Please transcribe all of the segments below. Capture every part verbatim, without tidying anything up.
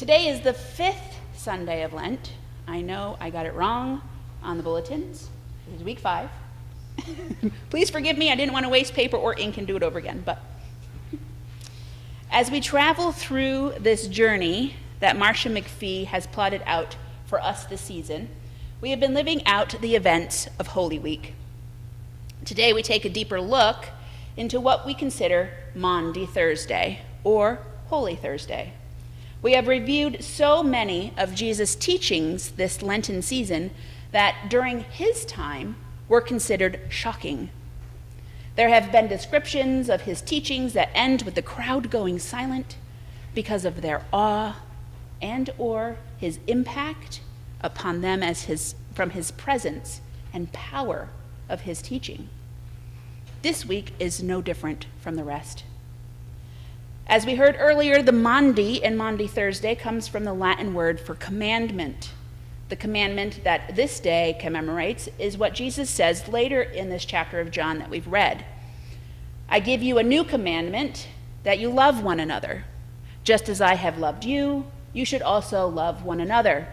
Today is the fifth Sunday of Lent. I know I got it wrong on the bulletins. It is week five. Please forgive me, I didn't want to waste paper or ink and do it over again. But as we travel through this journey that Marcia McPhee has plotted out for us this season, we have been living out the events of Holy Week. Today we take a deeper look into what we consider Maundy Thursday, or Holy Thursday. We have reviewed so many of Jesus' teachings this Lenten season that during his time were considered shocking. There have been descriptions of his teachings that end with the crowd going silent because of their awe and or his impact upon them as his, from his presence and power of his teaching. This week is no different from the rest. As we heard earlier, the Maundy in Maundy Thursday comes from the Latin word for commandment. The commandment that this day commemorates is what Jesus says later in this chapter of John that we've read. I give you a new commandment, that you love one another. Just as I have loved you, you should also love one another.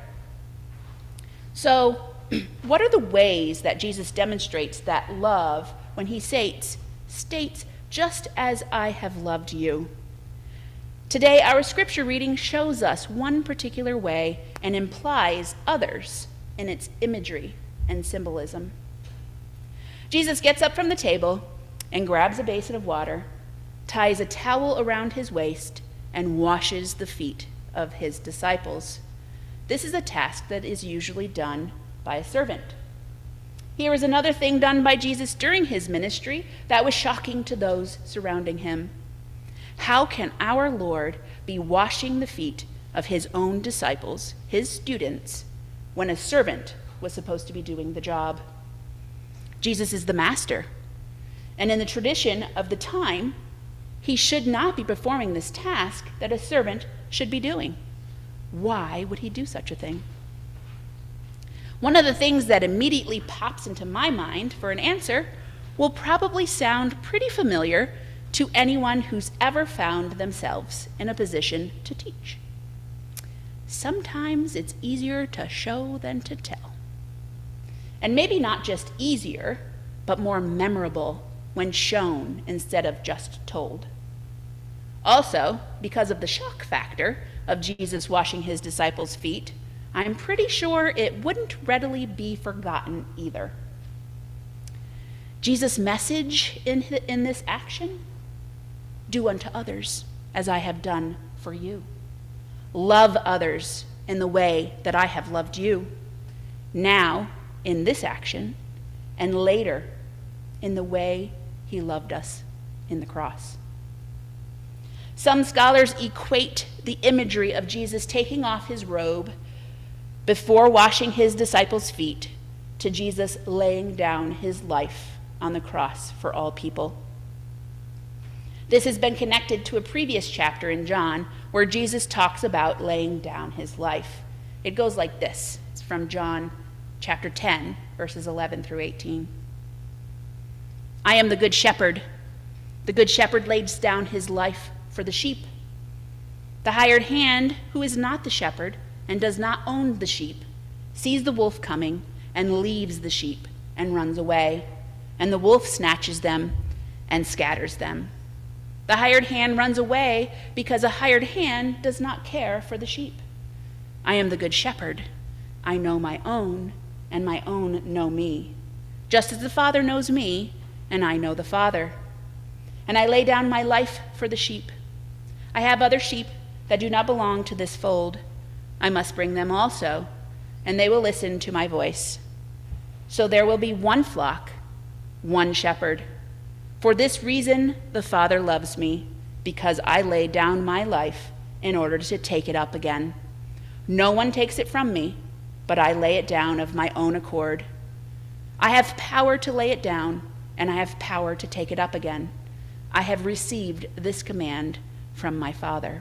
So, what are the ways that Jesus demonstrates that love when he states, states, just as I have loved you? Today, our scripture reading shows us one particular way and implies others in its imagery and symbolism. Jesus gets up from the table and grabs a basin of water, ties a towel around his waist, and washes the feet of his disciples. This is a task that is usually done by a servant. Here is another thing done by Jesus during his ministry that was shocking to those surrounding him. How can our Lord be washing the feet of his own disciples, his students, when a servant was supposed to be doing the job? Jesus is the master, and in the tradition of the time, he should not be performing this task that a servant should be doing. Why would he do such a thing? One of the things that immediately pops into my mind for an answer will probably sound pretty familiar to anyone who's ever found themselves in a position to teach. Sometimes it's easier to show than to tell. And maybe not just easier, but more memorable when shown instead of just told. Also, because of the shock factor of Jesus washing his disciples' feet, I'm pretty sure it wouldn't readily be forgotten either. Jesus' message in, in this action: do unto others as I have done for you. Love others in the way that I have loved you. Now, in this action, and later, in the way he loved us in the cross. Some scholars equate the imagery of Jesus taking off his robe before washing his disciples' feet to Jesus laying down his life on the cross for all people. This has been connected to a previous chapter in John where Jesus talks about laying down his life. It goes like this. It's from John chapter ten, verses eleven through eighteen. I am the good shepherd. The good shepherd lays down his life for the sheep. The hired hand, who is not the shepherd and does not own the sheep, sees the wolf coming and leaves the sheep and runs away, and the wolf snatches them and scatters them. The hired hand runs away because a hired hand does not care for the sheep. I am the good shepherd. I know my own, and my own know me, just as the Father knows me, and I know the Father. And I lay down my life for the sheep. I have other sheep that do not belong to this fold. I must bring them also, and they will listen to my voice. So there will be one flock, one shepherd. For this reason the Father loves me, because I lay down my life in order to take it up again. No one takes it from me, but I lay it down of my own accord. I have power to lay it down, and I have power to take it up again. I have received this command from my Father.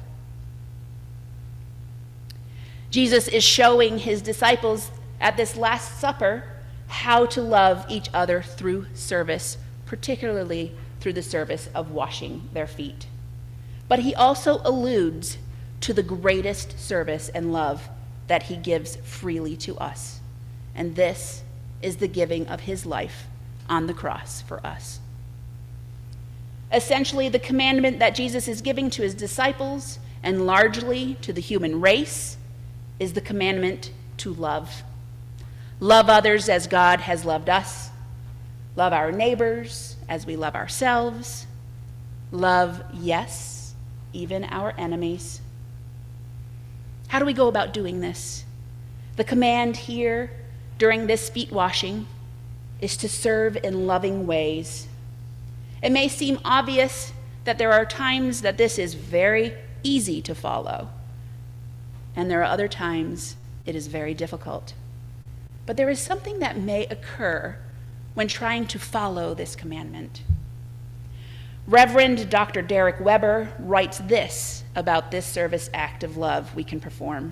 Jesus is showing his disciples at this Last Supper how to love each other through service, particularly through the service of washing their feet. But he also alludes to the greatest service and love that he gives freely to us. And this is the giving of his life on the cross for us. Essentially, the commandment that Jesus is giving to his disciples and largely to the human race is the commandment to love. Love others as God has loved us. Love our neighbors as we love ourselves. Love, yes, even our enemies. How do we go about doing this? The command here during this feet washing is to serve in loving ways. It may seem obvious that there are times that this is very easy to follow, and there are other times it is very difficult. But there is something that may occur when trying to follow this commandment. Reverend Doctor Derek Weber writes this about this service act of love we can perform.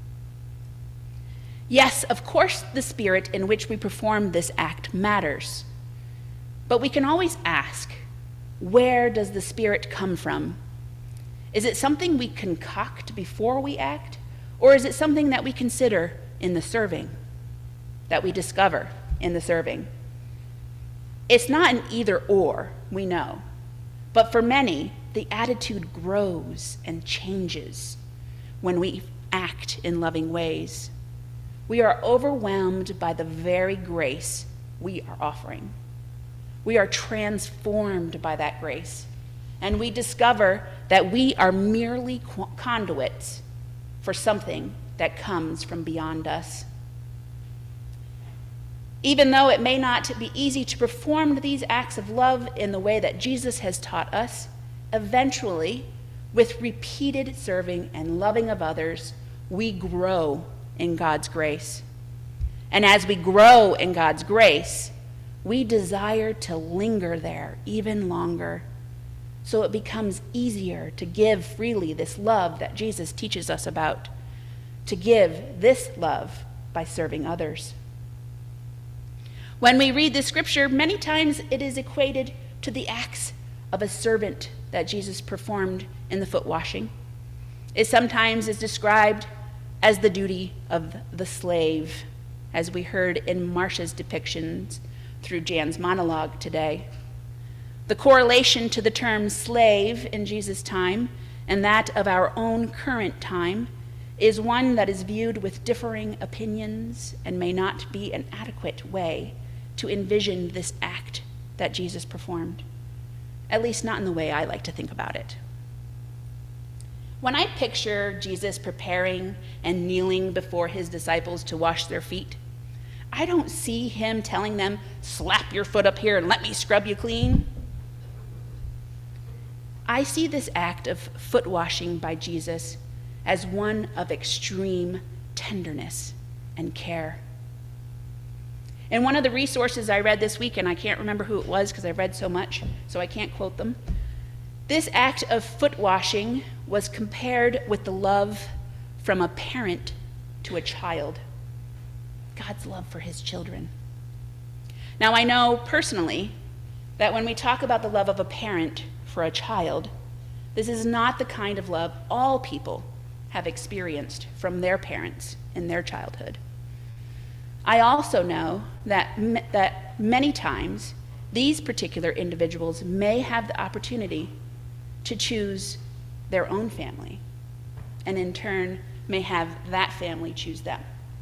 Yes, of course, the spirit in which we perform this act matters. But we can always ask, where does the spirit come from? Is it something we concoct before we act? Or is it something that we consider in the serving, that we discover in the serving? It's not an either or, we know. But for many, the attitude grows and changes when we act in loving ways. We are overwhelmed by the very grace we are offering. We are transformed by that grace, and we discover that we are merely conduits for something that comes from beyond us. Even though it may not be easy to perform these acts of love in the way that Jesus has taught us, eventually, with repeated serving and loving of others, we grow in God's grace. And as we grow in God's grace, we desire to linger there even longer, so it becomes easier to give freely this love that Jesus teaches us about, to give this love by serving others. When we read this scripture, many times it is equated to the acts of a servant that Jesus performed in the foot washing. It sometimes is described as the duty of the slave, as we heard in Marcia's depictions through Jan's monologue today. The correlation to the term slave in Jesus' time and that of our own current time is one that is viewed with differing opinions and may not be an adequate way to envision this act that Jesus performed, at least not in the way I like to think about it. When I picture Jesus preparing and kneeling before his disciples to wash their feet, I don't see him telling them, slap your foot up here and let me scrub you clean. I see this act of foot washing by Jesus as one of extreme tenderness and care. In one of the resources I read this week, and I can't remember who it was because I've read so much, so I can't quote them, this act of foot washing was compared with the love from a parent to a child. God's love for his children. Now, I know personally that when we talk about the love of a parent for a child, this is not the kind of love all people have experienced from their parents in their childhood. I also know that, that many times these particular individuals may have the opportunity to choose their own family, and in turn may have that family choose them.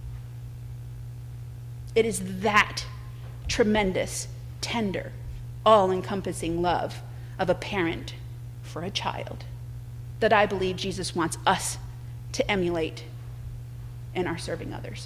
It is that tremendous, tender, all-encompassing love of a parent for a child that I believe Jesus wants us to emulate in our serving others.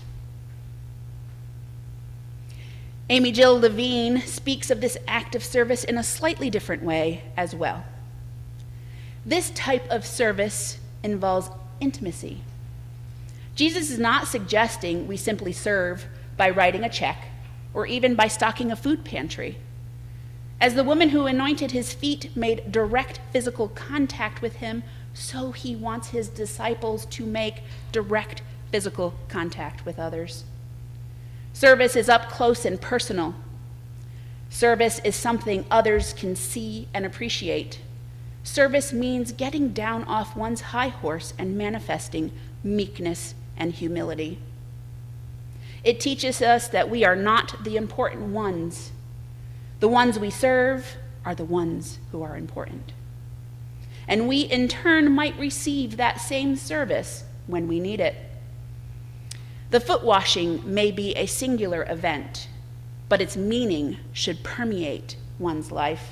Amy Jill Levine speaks of this act of service in a slightly different way as well. This type of service involves intimacy. Jesus is not suggesting we simply serve by writing a check or even by stocking a food pantry. As the woman who anointed his feet made direct physical contact with him, so he wants his disciples to make direct physical contact with others. Service is up close and personal. Service is something others can see and appreciate. Service means getting down off one's high horse and manifesting meekness and humility. It teaches us that we are not the important ones. The ones we serve are the ones who are important. And we, in turn, might receive that same service when we need it. The foot washing may be a singular event, but its meaning should permeate one's life.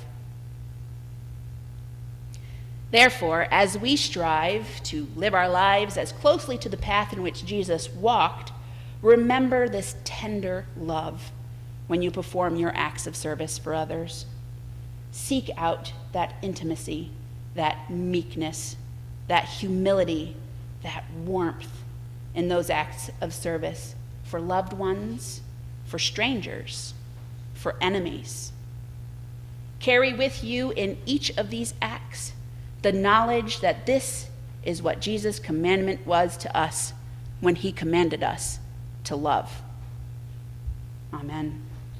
Therefore, as we strive to live our lives as closely to the path in which Jesus walked, remember this tender love when you perform your acts of service for others. Seek out that intimacy, that meekness, that humility, that warmth in those acts of service for loved ones, for strangers, for enemies. Carry with you in each of these acts the knowledge that this is what Jesus' commandment was to us when he commanded us to love. Amen.